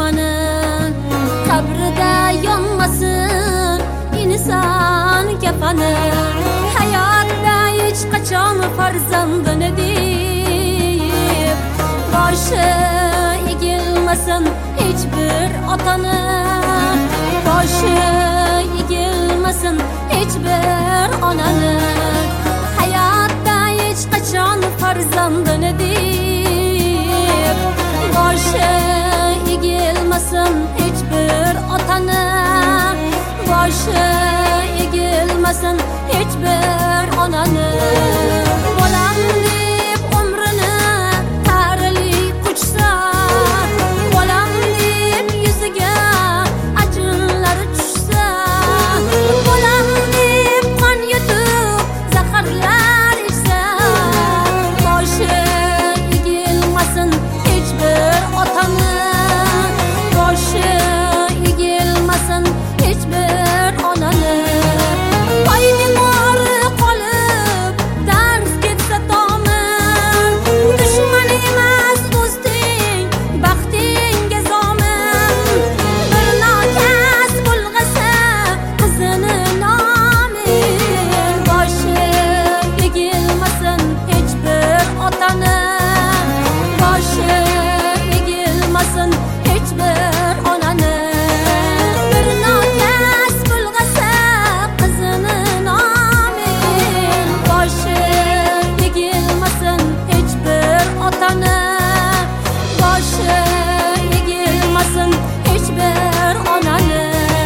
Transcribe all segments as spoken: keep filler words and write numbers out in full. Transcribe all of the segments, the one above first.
joni, qabrida yonmasin inson kafani. Hayotda hech qachon farzandini deb boshi egilmasin hech bir otani, boshi egilmasin hech bir onani. Hayotda hech qachon farzandini deb boshi egilmasin hech bir otani, boshi egilmasin hech bir onani. Bolam deb umrini tarli quchsa, bolam deb yuziga ajinlar tushsa, bolam deb qon yutib zaharlar ichsa, boshi egilmasin hech bir otani, boshi egilmasin hech bir onani. Oyning o'ri qolib dars ketsa tomin, dushman emas do'sting, baxtingga zomin. Bir nokas bulg'asa qizini nomin, boshi egilmasin hech bir otani, boshi egilmasin hech bir onani. Bir nokas bulg'asa qizini nomin, boshi egilmasin hech bir otani, boshi egilmasin hech bir onani.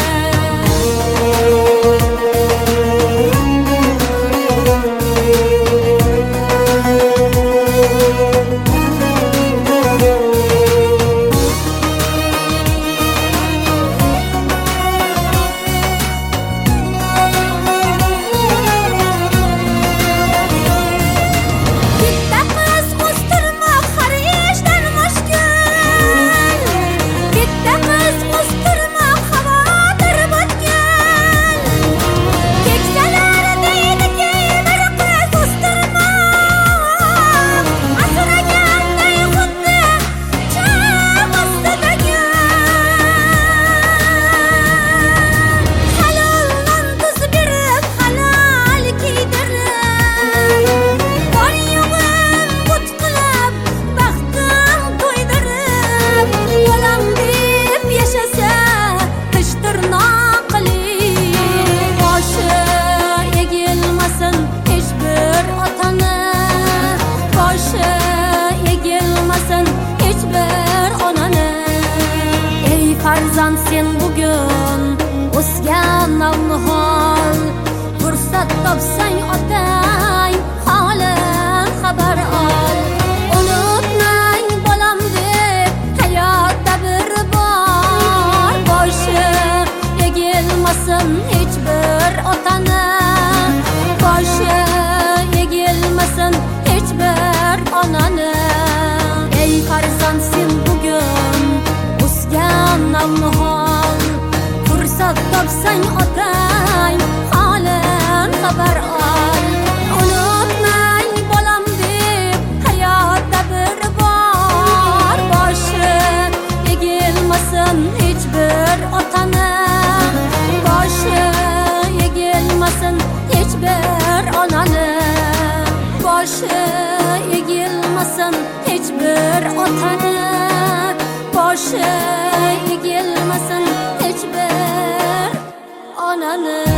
Bitta qiz o'stirmoq har ishdan mushkul, bitta qiz o'stirmoq xavotir botgan. Keksalar deydiki bir qiz o'stirmoq, asraganday xuddi cham ostidagi. Halol non tuz berib, halol kiydirib, bor yo'g'im but qilib, baxtim to'ydirib. Bolam deb yashasa tish tirnoqli, boshi egilmasin hech bir otani, boshi egilmasin hech bir onani. Ey farzand, sen bugun o'sgan navnihol, fursat topsang otang holidan xabar ol. Unutmang bolam deb hayotda bir bor, boshi egilmasin hech bir otani, boshi egilmasin hech bir onani. Ey farzand, sen bugun o'sgan navnihol, fursat topsang otang holidan xabar ol. Unutmang bolam deb hayotda bir bor, boshi egilmasin hech bir otani, boshi egilmasin hech bir onani, boshi egilmasin hech bir otani, boshi egilmasin hech bir onani.